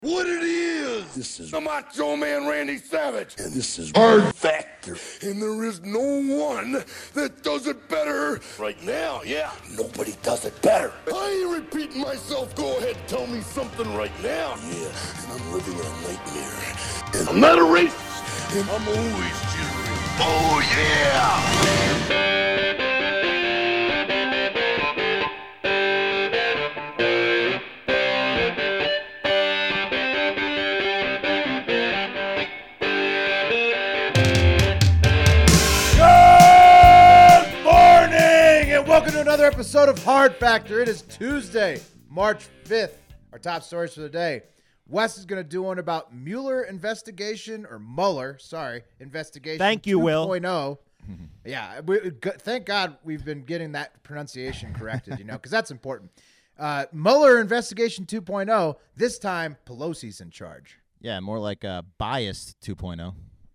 What it is. This is the Macho Man Randy Savage. And this is Hard Factor. And there is no one that does it better. Right now, yeah, nobody does it better. I ain't repeating myself. Go ahead, tell me something right now. Yeah, and I'm living in a nightmare. And I'm not a racist. And I'm always cheering. Oh, yeah! Welcome to another episode of Hard Factor. It is Tuesday, March 5th. Our top stories for the day. Wes is going to do one about Mueller investigation, or Mueller, investigation. Thank you, 2.0. Yeah, thank God we've been getting that pronunciation corrected, because that's important. Mueller investigation 2.0. This time, Pelosi's in charge. Yeah, more like biased 2.0.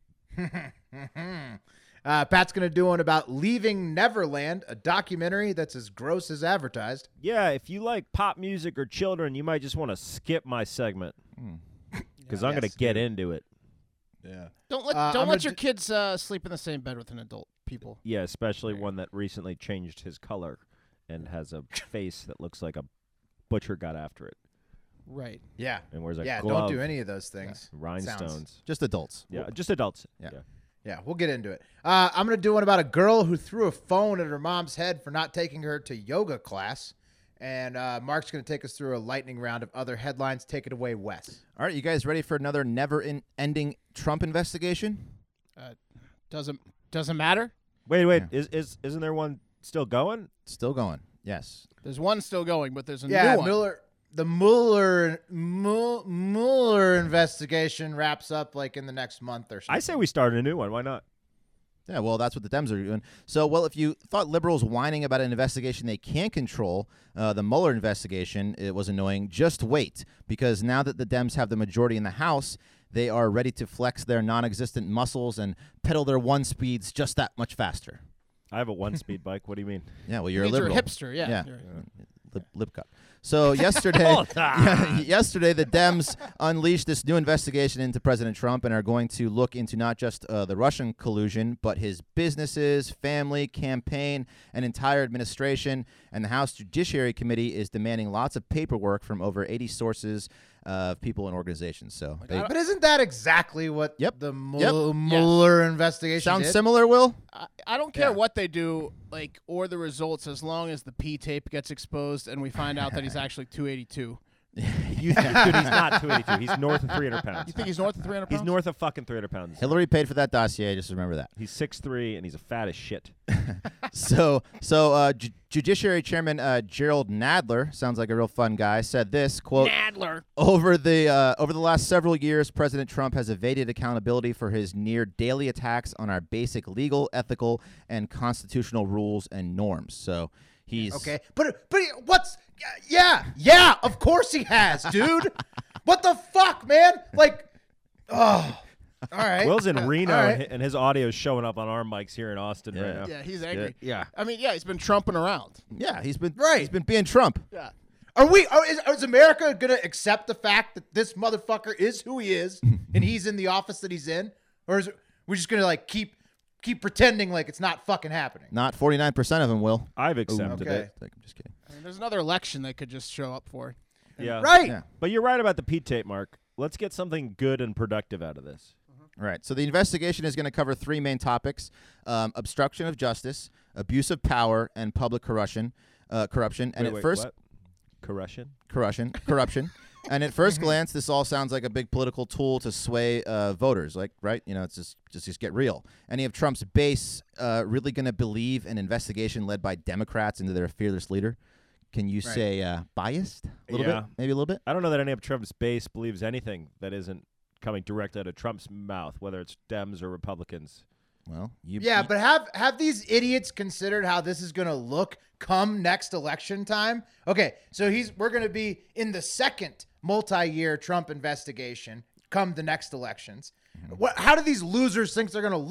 Pat's going to do one about Leaving Neverland, a documentary that's as gross as advertised. Yeah, if you like pop music or children, you might just want to skip my segment because I'm going to get into it. Yeah. Don't let your kids sleep in the same bed with an adult people. Yeah, especially one that recently changed his color and has a face that looks like a butcher got after it. Right. Yeah. And wears a glove. Don't do any of those things. Yeah. Rhinestones. Just adults. Yeah, just adults. Yeah, we'll get into it. I'm going to do one about a girl who threw a phone at her mom's head for not taking her to yoga class. And Mark's going to take us through a lightning round of other headlines. Take it away, Wes. All right, you guys ready for another never-ending Trump investigation? Doesn't matter. Wait. Yeah. Isn't there one still going? Still going, yes. There's one still going, but there's a new one. The Mueller investigation wraps up like in the next month or so. I say we start a new one. Why not? Yeah, well, that's what the Dems are doing. So, if you thought liberals whining about an investigation they can't control, the Mueller investigation, it was annoying, just wait. Because now that the Dems have the majority in the House, they are ready to flex their non-existent muscles and pedal their one speeds just that much faster. I have a one-speed bike. What do you mean? Yeah, well, you're a liberal. You're a hipster, yeah. Lip cut. So yesterday, the Dems unleashed this new investigation into President Trump and are going to look into not just the Russian collusion, but his businesses, family, campaign, and entire administration. And the House Judiciary Committee is demanding lots of paperwork from over 80 sources of people and organizations. So, but isn't that exactly what the Mueller investigation sounds did? Similar, Will? I don't care what they do, or the results, as long as the P tape gets exposed and we find out that he's actually 282. You think, dude, he's not 282. He's north of 300 pounds. You think he's north of 300 pounds? He's north of fucking 300 pounds. Hillary paid for that dossier. Just remember that. He's 6'3", and he's a fat as shit. Judiciary Chairman Gerald Nadler, sounds like a real fun guy, said this, quote, Nadler. Over the last several years, President Trump has evaded accountability for his near daily attacks on our basic legal, ethical, and constitutional rules and norms. So he's... Okay, but what's... Yeah, of course he has, dude. What the fuck, man? All right. Will's in Reno, and his audio is showing up on our mics here in Austin right now. Yeah, he's angry. Yeah. I mean, he's been trumping around. Yeah, he's been being Trump. Yeah. Is America going to accept the fact that this motherfucker is who he is and he's in the office that he's in? Or is we just going to keep pretending like it's not fucking happening? Not 49% of them will. I've accepted it. I'm just kidding. I mean, there's another election they could just show up for. Yeah. Right. Yeah. But you're right about the P tape, Mark. Let's get something good and productive out of this. All right. So the investigation is going to cover three main topics: obstruction of justice, abuse of power, and public corruption. And What? Corruption. And at first glance, this all sounds like a big political tool to sway voters. Right? It's just get real. Any of Trump's base really going to believe an investigation led by Democrats into their fearless leader? Can you say biased? A little bit? Maybe a little bit? I don't know that any of Trump's base believes anything that isn't coming directly out of Trump's mouth, whether it's Dems or Republicans. Well, but have these idiots considered how this is going to look come next election time? Okay, so we're going to be in the second multi-year Trump investigation come the next elections. How do these losers think they're going to look?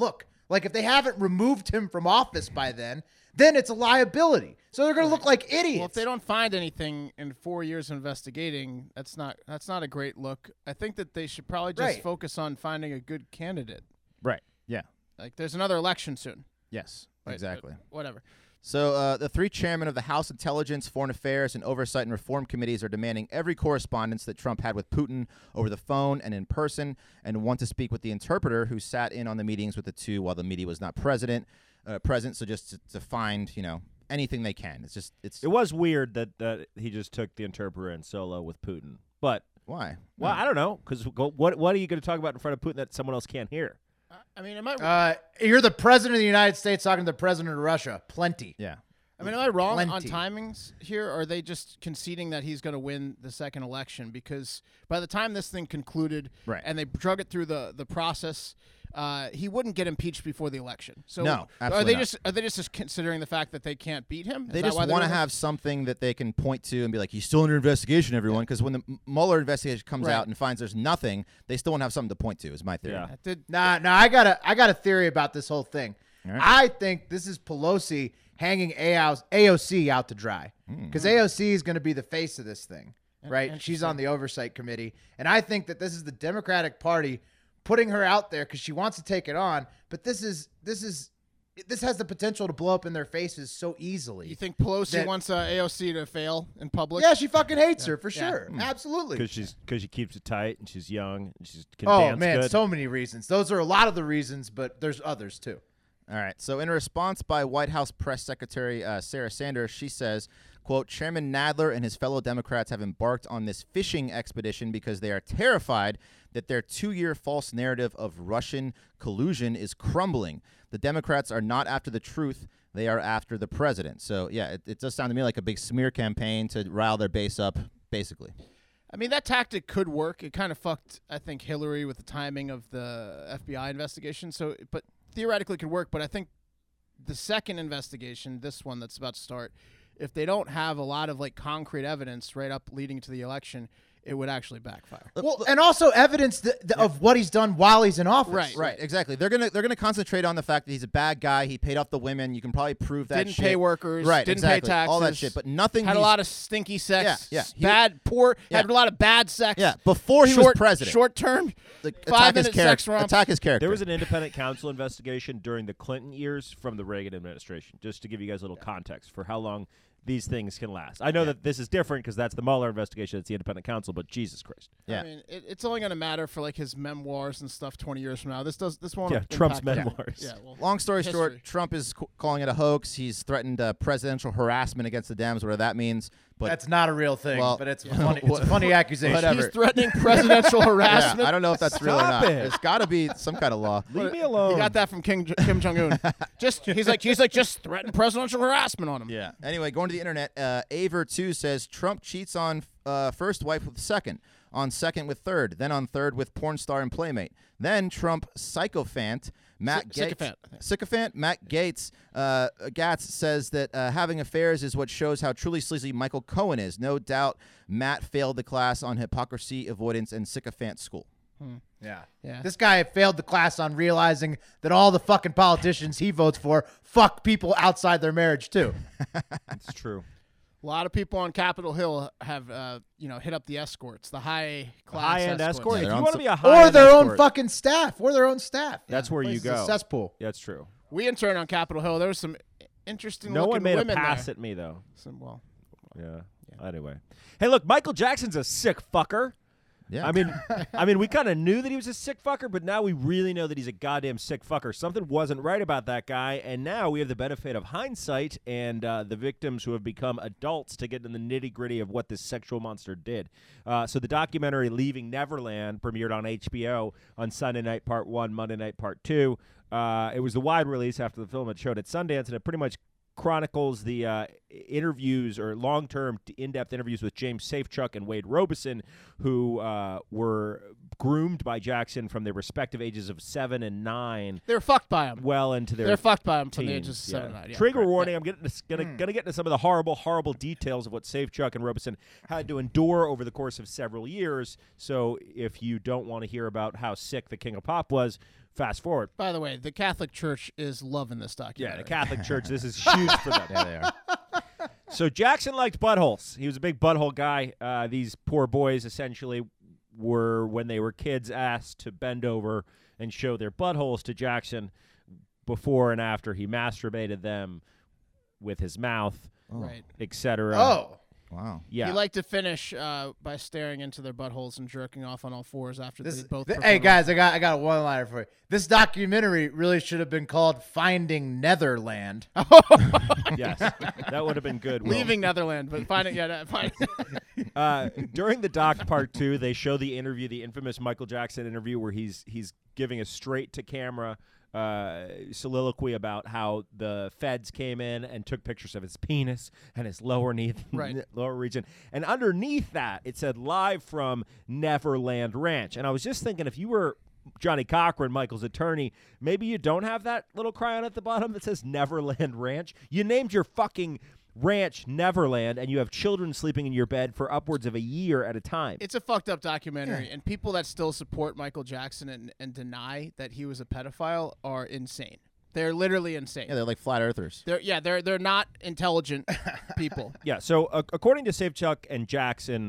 Like, if they haven't removed him from office by then it's a liability. So they're going to look like idiots. Well, if they don't find anything in 4 years of investigating, that's not a great look. I think that they should probably just focus on finding a good candidate. Right. Yeah. Like, there's another election soon. Yes. Right, Exactly. Whatever. So the 3 chairmen of the House Intelligence, Foreign Affairs, and Oversight and Reform Committees are demanding every correspondence that Trump had with Putin over the phone and in person, and want to speak with the interpreter who sat in on the meetings with the two while the media was not present. So just to find, anything they can. It was weird that he just took the interpreter in solo with Putin. But why? Well, I don't know, because what are you going to talk about in front of Putin that someone else can't hear? I mean, am I? You're the president of the United States talking to the president of Russia. Plenty. Yeah. I mean, am I wrong on timings here? Or are they just conceding that he's going to win the second election? Because by the time this thing concluded and they drug it through the process, he wouldn't get impeached before the election. So no, absolutely are they just considering the fact that they can't beat him? They just want to have something that they can point to and be like, he's still under investigation, everyone. Because when the Mueller investigation comes out and finds there's nothing, they still want to have something to point to. Is my theory. Yeah. Nah. I got a theory about this whole thing. Right. I think this is Pelosi hanging AOC out to dry, because AOC is going to be the face of this thing, right? She's on the oversight committee, and I think that this is the Democratic Party putting her out there because she wants to take it on. But this has the potential to blow up in their faces so easily. You think Pelosi wants AOC to fail in public? Yeah, she fucking hates her for sure. Absolutely. Because she keeps it tight and she's young and she can Oh dance man, good. so many reasons. Those are a lot of the reasons, but there's others too. All right. So in a response by White House Press Secretary Sarah Sanders, she says, quote, Chairman Nadler and his fellow Democrats have embarked on this fishing expedition because they are terrified that their 2-year false narrative of Russian collusion is crumbling. The Democrats are not after the truth. They are after the president. So, yeah, it does sound to me like a big smear campaign to rile their base up, basically. I mean, that tactic could work. It kind of fucked, I think, Hillary with the timing of the FBI investigation. But theoretically it could work. But I think the second investigation, this one that's about to start, if they don't have a lot of concrete evidence right up leading to the election, it would actually backfire. Well, and also evidence of what he's done while he's in office. Right, exactly. They're gonna concentrate on the fact that he's a bad guy. He paid off the women. You can probably prove that. Didn't pay workers. Right, didn't exactly. pay taxes. All that shit, but nothing. Had a lot of stinky sex. Yeah. Had a lot of bad sex. Yeah, before he was president. Short term. Attack his character. There was an independent counsel investigation during the Clinton years from the Reagan administration, just to give you guys a little context for how long these things can last. I know that this is different because that's the Mueller investigation. It's the independent counsel, but Jesus Christ. Yeah. I mean, it's only going to matter for his memoirs and stuff 20 years from now. This won't. Yeah, Trump's impact memoirs. Yeah. Well, Long story history. short, Trump is calling it a hoax. He's threatened presidential harassment against the Dems, whatever that means. But that's not a real thing, well, but it's funny. It's a funny accusation. Whatever. He's threatening presidential harassment. Yeah, I don't know if that's real or Stop not. it. There's got to be some kind of law. Leave me alone. He got that from Kim Jong Un. He's like just threaten presidential harassment on him. Yeah. Anyway, going to the internet, Aver2 says Trump cheats on first wife with second, on second with third, then on third with porn star and playmate. Then Trump sycophant Matt Gatz says that having affairs is what shows how truly sleazy Michael Cohen is. No doubt Matt failed the class on hypocrisy, avoidance, and sycophant school. Yeah. Yeah. This guy failed the class on realizing that all the fucking politicians he votes for fuck people outside their marriage too. It's true. A lot of people on Capitol Hill have, hit up the escorts, the high-class escort. Yeah, If they're you on want to some- be a high Or their own escort, fucking staff. Or their own staff. That's where you Place is go. a cesspool. Yeah, it's true. We interned on Capitol Hill. There was some interesting No one looking made a women pass there. at me though. Well, Yeah. Anyway, hey, look, Michael Jackson's a sick fucker. Yeah. I mean, we kind of knew that he was a sick fucker, but now we really know that he's a goddamn sick fucker. Something wasn't right about that guy, and now we have the benefit of hindsight and the victims who have become adults to get in the nitty-gritty of what this sexual monster did. So the documentary Leaving Neverland premiered on HBO on Sunday night part 1, Monday night part 2. It was the wide release after the film had showed at Sundance, and it pretty much chronicles the interviews or long-term in-depth interviews with James Safechuck and Wade Robeson, who were groomed by Jackson from their respective ages of 7 and 9. They're fucked by him. Well into their They're fucked by him from teens, the ages of 7 and 9. Yeah, Trigger correct. warning, I'm gonna get into some of the horrible details of what Safechuck and Robeson had to endure over the course of several years. So if you don't want to hear about how sick the King of Pop was, fast forward. By the way, the Catholic Church is loving this documentary. Yeah, the Catholic Church, this is huge for them. Yeah, they are. So Jackson liked buttholes. He was a big butthole guy. These poor boys essentially were, when they were kids, asked to bend over and show their buttholes to Jackson before and after he masturbated them with his mouth, Right. etc. Oh. Wow. Yeah. He liked to finish by staring into their buttholes and jerking off on all fours after they both. Hey performed. guys, I got a one-liner for you. This documentary really should have been called "Finding Netherland." Yes, that would have been good. Will. Leaving Netherland, but finding find. During the doc part 2, they show the interview, the infamous Michael Jackson interview, where he's giving a straight to camera soliloquy about how the feds came in and took pictures of his penis and his lower region, and underneath that it said "Live from Neverland Ranch." And I was just thinking, if you were Johnny Cochran, Michael's attorney, maybe you don't have that little cryon at the bottom that says Neverland Ranch. You named your fucking ranch Neverland, and you have children sleeping in your bed for upwards of a year at a time. It's a fucked up documentary, and people that still support Michael Jackson and deny that he was a pedophile are insane. They're literally insane. Yeah, they're like flat earthers. They're not intelligent people. Yeah, so according to Safechuck and Jackson,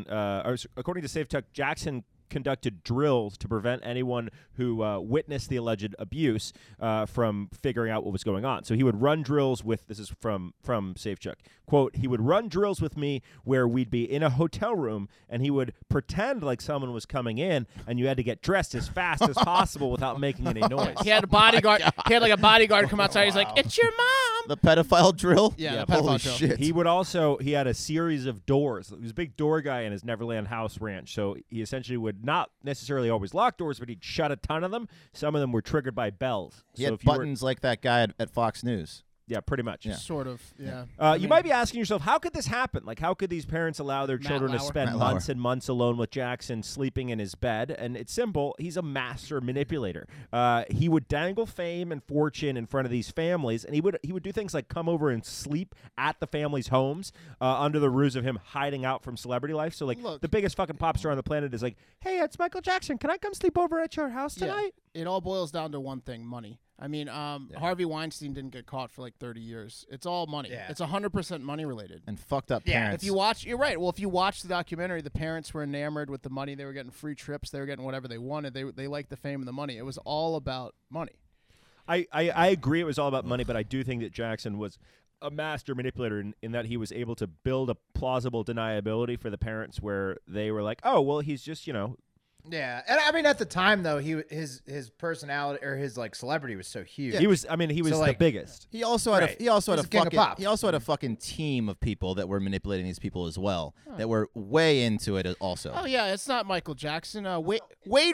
Jackson conducted drills to prevent anyone who witnessed the alleged abuse from figuring out what was going on. So he would run drills with, this is from Safechuck, quote, he would run drills with me where we'd be in a hotel room and he would pretend like someone was coming in and you had to get dressed as fast as possible without making any noise. He had a bodyguard. He had like a bodyguard come outside. He's like, "It's your mom." The pedophile drill? Yeah, the Holy pedophile drill. shit. He had a series of doors. He was a big door guy in his Neverland House ranch. So he essentially would not necessarily always lock doors, but he'd shut a ton of them. Some of them were triggered by bells. He so had if you buttons like that guy at Fox News. yeah, pretty much. Yeah. Sort of. Yeah. You might be asking yourself, how could this happen? Like, how could these parents allow their children to Lauer. spend Matt months Lauer. and months alone with Jackson sleeping in his bed? And it's simple. He's a master manipulator. He would dangle fame and fortune in front of these families, and he would do things like come over and sleep at the family's homes under the ruse of him hiding out from celebrity life. So, like, Look. the biggest fucking pop star on the planet is like, hey, it's Michael Jackson. Can I come sleep over at your house tonight? It all boils down to one thing: money. I mean, Harvey Weinstein didn't get caught for like 30 years. It's all money. Yeah. It's 100% money related. And fucked up Yeah, parents. If you watch, you're right. Well, if you watch the documentary, the parents were enamored with the money. They were getting free trips. They were getting whatever they wanted. They liked the fame and the money. It was all about money. I agree it was all about money, but I do think that Jackson was a master manipulator in that he was able to build a plausible deniability for the parents where they were like, oh, well, he's just, Yeah, and I mean at the time though, his personality or his like celebrity was so huge. he was the like, biggest. He also had Right. he also had He's a the king of fucking pop. he also had a fucking team of people that were manipulating these people as well that were way into it also. Oh yeah, it's not Michael Jackson. Wade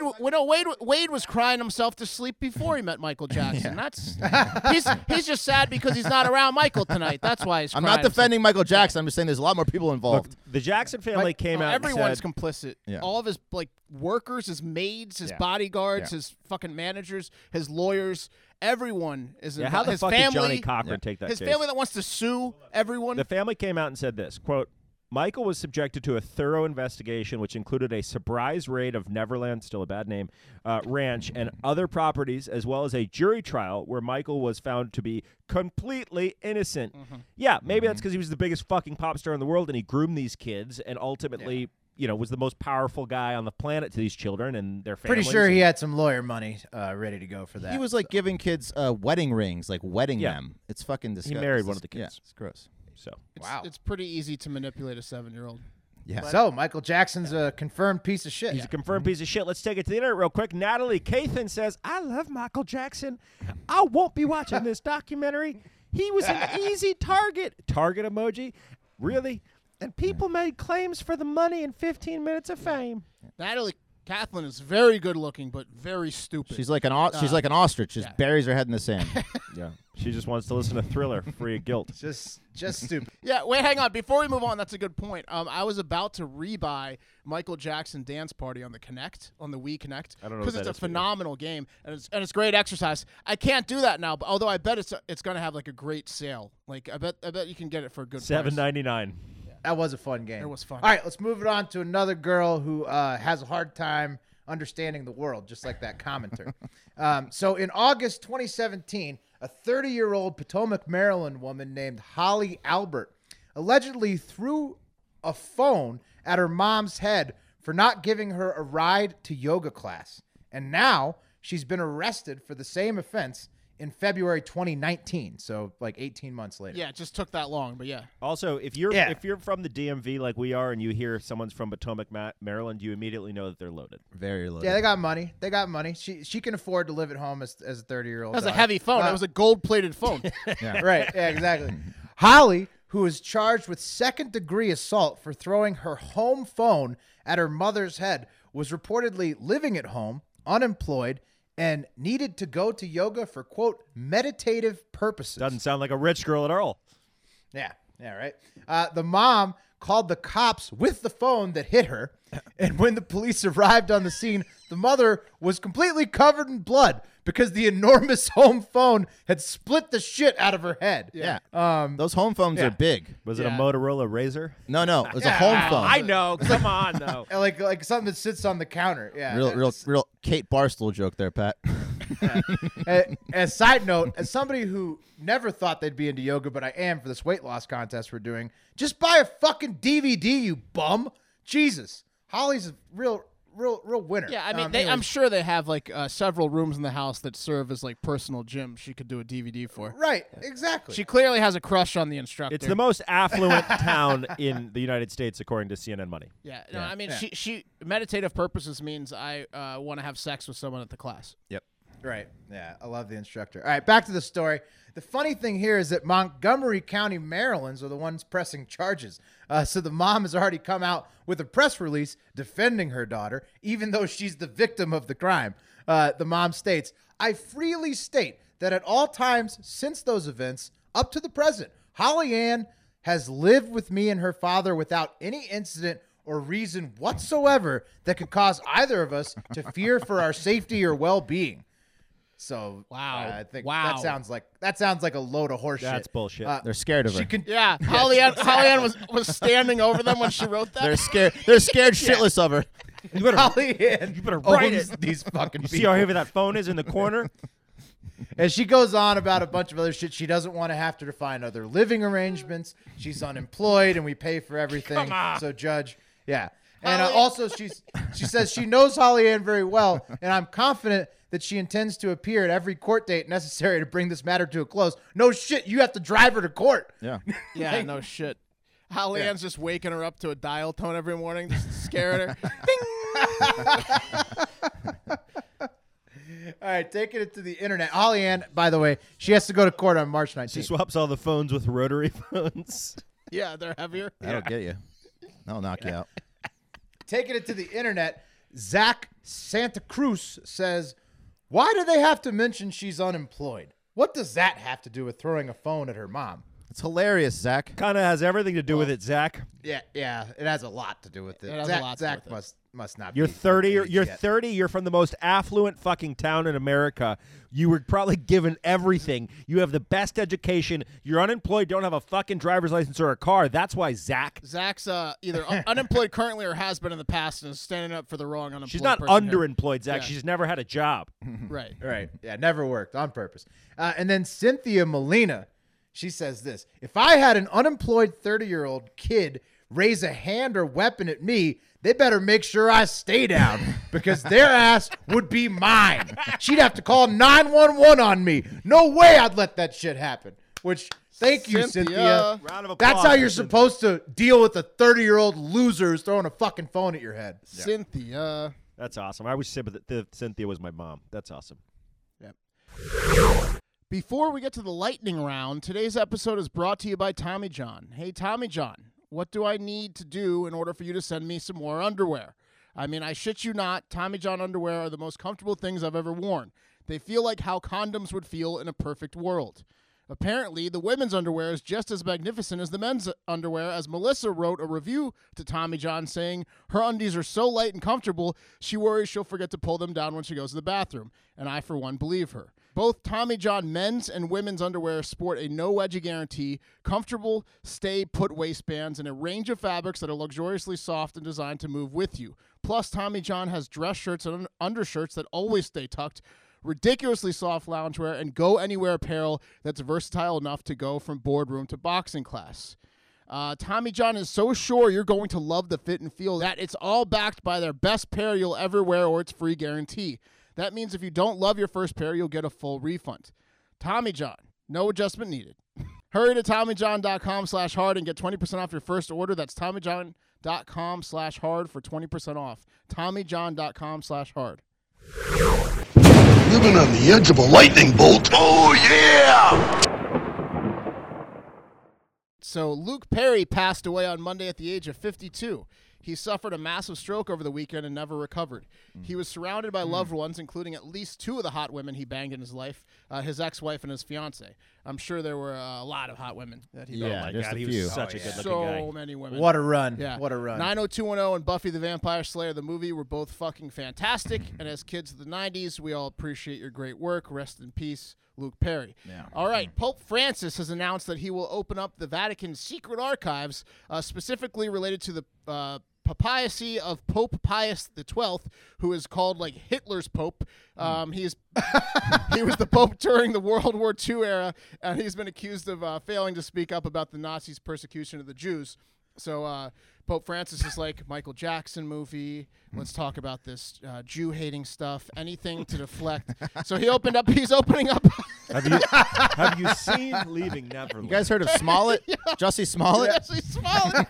was crying himself to sleep before he met Michael Jackson. That's he's just sad because he's not around Michael tonight. That's why he's. I'm crying not defending Michael Jackson. I'm just saying there's a lot more people involved. Look, the Jackson family came out and Everyone's said, complicit. Yeah. All of his workers, his maids, his bodyguards, his fucking managers, his lawyers. Everyone is yeah, involved. how the his fuck family, did Johnny Cochran take that his case? family that wants to sue everyone. The family came out and said this, quote, Michael was subjected to a thorough investigation, which included a surprise raid of Neverland, still a bad name, ranch, and other properties, as well as a jury trial where Michael was found to be completely innocent. Yeah, maybe that's because he was the biggest fucking pop star in the world, and he groomed these kids, and ultimately, was the most powerful guy on the planet to these children and their families. Pretty sure he had some lawyer money ready to go for that. He was like giving kids wedding rings, like wedding Yeah. them. It's fucking disgusting. married one of the Yeah, kids. it's gross. So wow. It's pretty easy to manipulate a 7-year-old. Yeah. So Michael Jackson's a confirmed piece of shit. he's a confirmed piece of shit. Let's take it to the internet real quick. Natalie Cathan says, I love Michael Jackson. I won't be watching this documentary. He was an easy target. Target emoji? Really? And people made claims for the money and 15 minutes of fame. Natalie Kathleen is very good looking, but very stupid. She's like an she's like an ostrich. Just buries her head in the sand. Yeah. She just wants to listen to Thriller, free of guilt. Just stupid. Yeah, wait, hang on. Before we move on, that's a good point. I was about to rebuy Michael Jackson Dance Party on the Wii Connect. I don't know because what it's that a is for you. phenomenal game and it's great exercise. I can't do that now, but although I bet it's going to have like a great sale. Like I bet you can get it for a good price. $7.99. That was a fun game. It was fun. All right, let's move it on to another girl who has a hard time understanding the world, just like that commenter. So in August 2017, a 30-year-old Potomac, Maryland woman named Holly Albert allegedly threw a phone at her mom's head for not giving her a ride to yoga class. And now she's been arrested for the same offense in February 2019, so like 18 months later. Yeah, it just took that long, but yeah. Also, if you're Yeah. if you're from the DMV like we are, and you hear someone's from Potomac, Maryland, you immediately know that they're loaded. Very low. Yeah, they got money. They got money. She can afford to live at home as a 30-year-old. That was a heavy phone. That was a gold-plated phone. Right. Yeah, exactly. Holly, who is charged with second-degree assault for throwing her home phone at her mother's head, was reportedly living at home, unemployed, and needed to go to yoga for, quote, meditative purposes. Doesn't sound like a rich girl at all. Yeah, right. The mom called the cops with the phone that hit her, and when the police arrived on the scene, the mother was completely covered in blood because the enormous home phone had split the shit out of her head. Yeah. Those home phones yeah. are big. Was it a Yeah. Motorola Razor? No, it was a home phone. I know. Come on, though. Like something that sits on the counter. Yeah. Real Kate Barstool joke there, Pat. As a side note, as somebody who never thought they'd be into yoga, but I am for this weight loss contest we're doing, just buy a fucking DVD, you bum. Jesus. Holly's a real winner. Yeah, I mean, I'm anyways. sure they have like several rooms in the house that serve as like personal gyms she could do a DVD for. Right, exactly. She clearly has a crush on the instructor. It's the most affluent town in the United States, according to CNN Money. Yeah, no, I mean, she meditative purposes means I want to have sex with someone at the class. Yep. Right. Yeah, I love the instructor. All right, back to the story. The funny thing here is that Montgomery County, Maryland's are the ones pressing charges. So the mom has already come out with a press release defending her daughter, even though she's the victim of the crime. The mom states, "I freely state that at all times since those events, up to the present, Holly Ann has lived with me and her father without any incident or reason whatsoever that could cause either of us to fear for our safety or well-being." So Wow. I think Wow. that sounds like a load of horseshit. That's bullshit. They're scared of her. She can. Yeah, Holly Ann was standing over them when she wrote that. They're scared. They're scared shitless of her. You better, Holly Ann you better write owns it. these fucking You people. see how heavy that phone is in the corner? And she goes on about a bunch of other shit. She doesn't want to have to find other living arrangements. She's unemployed, and we pay for everything. Come on. So, Judge, yeah. And Holly- also, she says she knows Holly Ann very well, and I'm confident that she intends to appear at every court date necessary to bring this matter to a close. No shit, you have to drive her to court. Yeah. Yeah, no shit. Holly Ann's just waking her up to a dial tone every morning, just scaring her. Ding! All right, taking it to the internet. Holly Ann, by the way, she has to go to court on March 19th. She swaps all the phones with rotary phones. Yeah, they're heavier. That'll get you. That'll knock you out. Taking it to the internet, Zach Santa Cruz says, "Why do they have to mention she's unemployed? What does that have to do with throwing a phone at her mom?" It's hilarious, Zach. Kind of has everything to do with it, Zach. Yeah, it has a lot to do with it. It has Zach, a lot to Zach do with must not. You're be 30. of age You're yet. 30. You're from the most affluent fucking town in America. You were probably given everything. You have the best education. You're unemployed. Don't have a fucking driver's license or a car. That's why Zach. Zach's either unemployed currently or has been in the past and is standing up for the wrong unemployed She's not person here. underemployed, Zach. Yeah. She's never had a job. Right. Right. Yeah, never worked on purpose. And then Cynthia Molina, she says this: "If I had an unemployed 30-year-old kid raise a hand or weapon at me, they better make sure I stay down because their ass would be mine. She'd have to call 911 on me. No way I'd let that shit happen." Which, thank you, Cynthia. Round of applause. That's how for you're Cynthia. supposed to deal with a 30-year-old loser who's throwing a fucking phone at your head. Cynthia. That's awesome. I wish Cynthia was my mom. That's awesome. Before we get to the lightning round, today's episode is brought to you by Tommy John. Hey, Tommy John, what do I need to do in order for you to send me some more underwear? I mean, I shit you not, Tommy John underwear are the most comfortable things I've ever worn. They feel like how condoms would feel in a perfect world. Apparently, the women's underwear is just as magnificent as the men's underwear, as Melissa wrote a review to Tommy John saying her undies are so light and comfortable, she worries she'll forget to pull them down when she goes to the bathroom. And I, for one, believe her. Both Tommy John men's and women's underwear sport a no-wedgie guarantee, comfortable stay-put waistbands, and a range of fabrics that are luxuriously soft and designed to move with you. Plus, Tommy John has dress shirts and undershirts that always stay tucked, ridiculously soft loungewear, and go-anywhere apparel that's versatile enough to go from boardroom to boxing class. Tommy John is so sure you're going to love the fit and feel that it's all backed by their best pair you'll ever wear or its free guarantee. That means if you don't love your first pair, you'll get a full refund. Tommy John, no adjustment needed. Hurry to TommyJohn.com/hard and get 20% off your first order. That's TommyJohn.com/hard for 20% off. TommyJohn.com/hard. Living on the edge of a lightning bolt. Oh, yeah! So Luke Perry passed away on Monday at the age of 52. He suffered a massive stroke over the weekend and never recovered. He was surrounded by loved ones, including at least 2 of the hot women he banged in his life, his ex-wife and his fiance. I'm sure there were a lot of hot women that he banged. Oh my just God, a he few. was such a good-looking So guy. many women. What a run. Yeah. What a run. 90210 and Buffy the Vampire Slayer, the movie, were both fucking fantastic. And as kids of the 90s, we all appreciate your great work. Rest in peace, Luke Perry. Yeah. All right. Pope Francis has announced that he will open up the Vatican's secret archives, specifically related to the papacy of Pope Pius XII, who is called like Hitler's Pope. He was the Pope during the World War II era, and he's been accused of failing to speak up about the Nazis' persecution of the Jews. So Pope Francis is like, Michael Jackson movie. Let's talk about this Jew-hating stuff. Anything to deflect. So he's opening up. Have you seen Leaving Neverland? You guys heard of Smollett? Jussie Smollett? Jesse Smollett.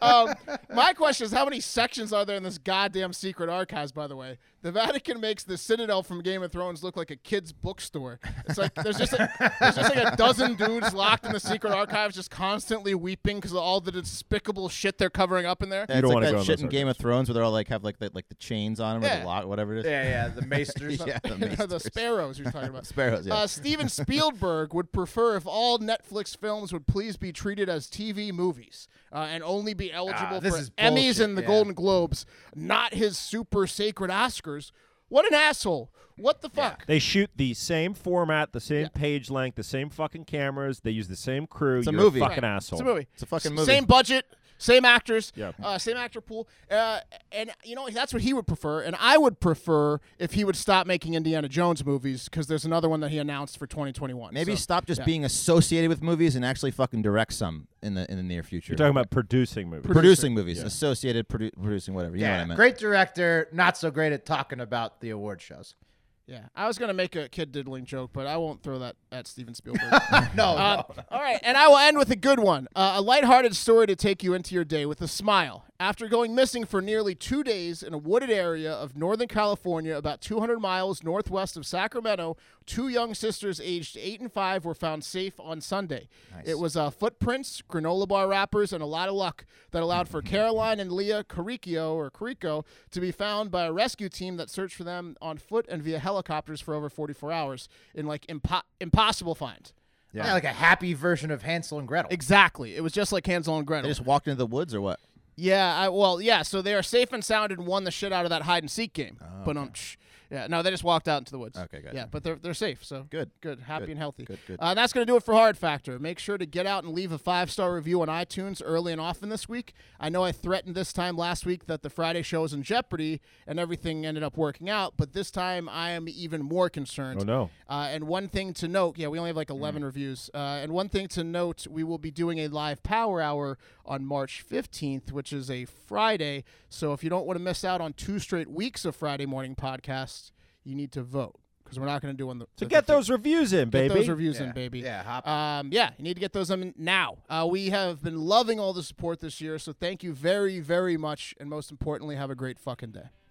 My question is, how many sections are there in this goddamn secret archives, by the way? The Vatican makes the Citadel from Game of Thrones look like a kid's bookstore. It's like there's just like a dozen dudes locked in the secret archives just constantly weeping because of all the despicable shit they're covering up in there. It's don't like wanna that go in shit those in Game of Thrones where they're all like have like the chains on them or Yeah. the lock, whatever it is. Yeah, the maesters. Yeah, the The maesters. sparrows you're talking about. Sparrows, yeah. Steven Spielberg would prefer if all Netflix films would please be treated as TV movies and only be eligible this for is Emmys bullshit, and the yeah. Golden Globes, not his super sacred Oscars. What an asshole. What the fuck? They shoot the same format, the same page length, the same fucking cameras. They use the same crew. It's a You're movie. a fucking Right. asshole. It's a movie. It's a fucking movie. Same budget, same actors, Yeah. same actor pool. And, you know, that's what he would prefer. And I would prefer if he would stop making Indiana Jones movies because there's another one that he announced for 2021. Maybe So, stop just yeah. being associated with movies and actually fucking direct some in the near future. You're talking about producing movies. producing movies, associated producing whatever. You know what I Yeah, meant. great director, not so great at talking about the award shows. Yeah, I was going to make a kid diddling joke, but I won't throw that at Steven Spielberg. No, All right, and I will end with a good one. A lighthearted story to take you into your day with a smile. After going missing for nearly 2 days in a wooded area of Northern California, about 200 miles northwest of Sacramento, 2 young sisters aged 8 and 5 were found safe on Sunday. It was footprints, granola bar wrappers, and a lot of luck that allowed for Caroline and Leah Carrico to be found by a rescue team that searched for them on foot and via helicopters for over 44 hours in like impossible find. Yeah, like a happy version of Hansel and Gretel. Exactly. It was just like Hansel and They Gretel. just walked into the woods or what? Yeah, so they are safe and sound and won the shit out of that hide and seek game. But yeah, no, they just walked out into the woods. Okay, gotcha. Yeah, but they're safe, so Good. happy Good. and healthy. Good. That's gonna do it for Hard Factor. Make sure to get out and leave a 5-star review on iTunes early and often this week. I know I threatened this time last week that the Friday show was in jeopardy and everything ended up working out, but this time I am even more concerned. Oh, no. And one thing to note, we only have like 11 reviews. And one thing to note, we will be doing a live power hour on March 15th, which is a Friday. So if you don't want to miss out on 2 straight weeks of Friday morning podcasts, you need to vote because we're not going to do one. So get those reviews in, baby. Get those reviews in, baby. Yeah, hop. You need to get those in now. We have been loving all the support this year, so thank you very, very much, and most importantly, have a great fucking day.